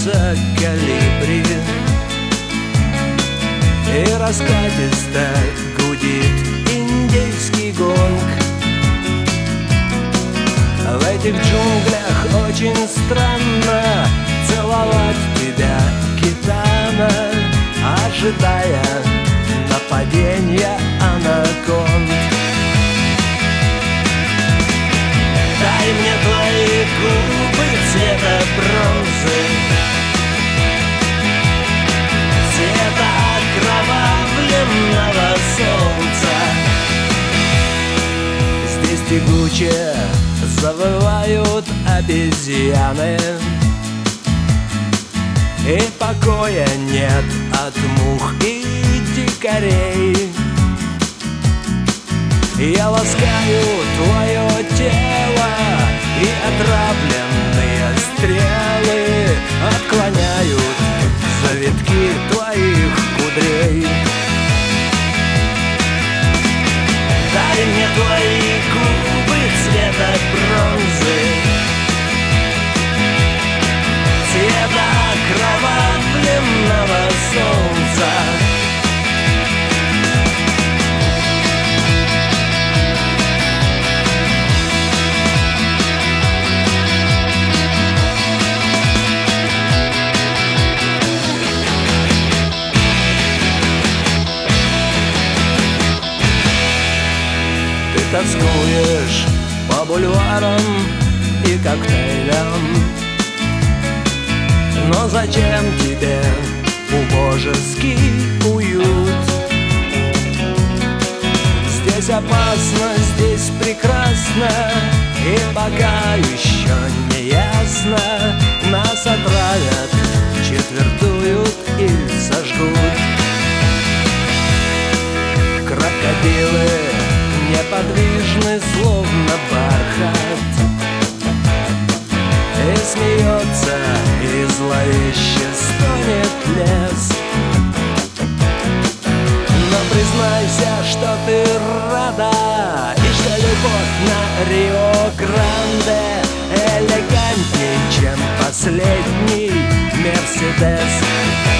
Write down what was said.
смеется колибри, и раскатисто гудит индейский гонг. В этих джунглях очень странно целовать тебя, гитана, ожидая нападения анаконд. Дай мне твои губы цвета бронзы, цвета окровавленного солнца. Здесь тягуче завывают обезьяны, и покоя нет от мух и дикарей. Я ласкаю твое тело, и отравленные стрелы отклоняют завитки твоих кудрей. Дай мне твои губы цвета бронзы, цвета окровавленного солнца. Ты тоскуешь по бульварам и коктейлям, но зачем тебе убожеский уют? Здесь опасно, здесь прекрасно, и пока еще не ясно, нас отравят, четвертуют и сожгут. Крокодилы неподвижны, словно бархат, и смеется, и зловеще стонет лес. Но признайся, что ты рада, и что любовь на Рио-Гранде элегантней, чем последний Мерседес.